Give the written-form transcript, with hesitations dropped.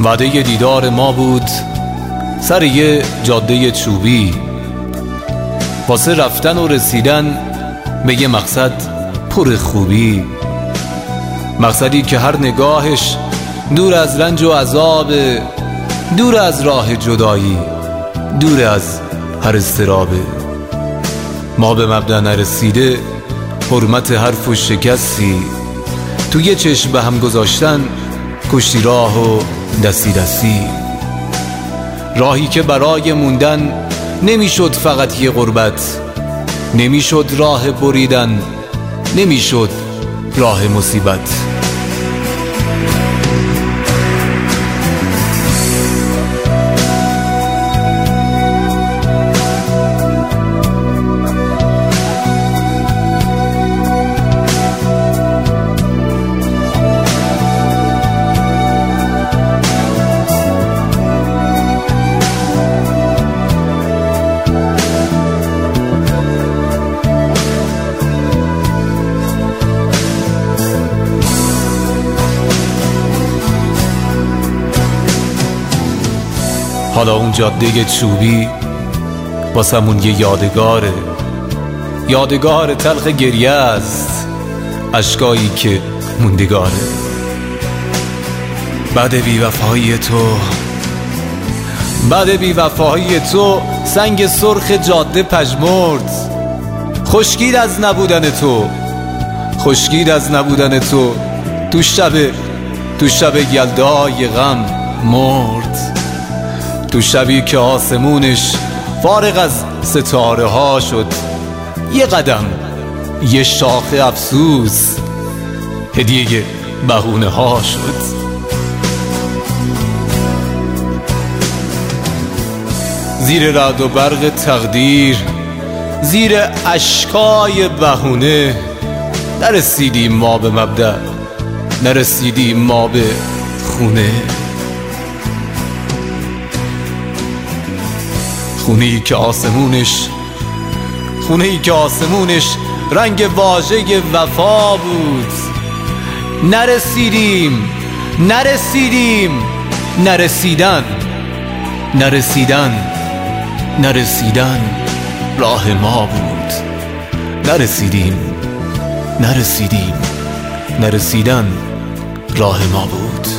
وعده دیدار ما بود سر یه جاده چوبی، واسه رفتن و رسیدن به یه مقصد پر خوبی. مقصدی که هر نگاهش دور از رنج و عذاب، دور از راه جدایی، دور از هر اضطرابه. ما به مبدا نرسیده حرمت حرف و شکستی، تو یه چشم به هم گذاشتن کشتی راه و دستی دستی. راهی که برای موندن نمیشد فقط یه غربت، نمیشد راه بریدن، نمیشد راه مصیبت. حالا اون جاده چوبی واسمون یه یادگاره، یادگار تلخ گریه است، اشکایی که موندگاره. بعد بی‌وفایی تو، بعد بی‌وفایی تو سنگ سرخ جاده پژمرد. خشکید از نبودن تو، خشکید از نبودن تو، تو شب یلدای غم مرد. تو شبی که آسمونش فارغ از ستاره ها شد، یه قدم، یه شاخه افسوس هدیه بهونه ها شد. زیر رعد و برق تقدیر، زیر اشکای بهونه، نرسیدیم ما به مبدأ، نرسیدیم ما به خونه. خونه‌ای که آسمونش رنگ واژه وفا بود. نرسیدیم نرسیدن راه ما بود. نرسیدن راه ما بود.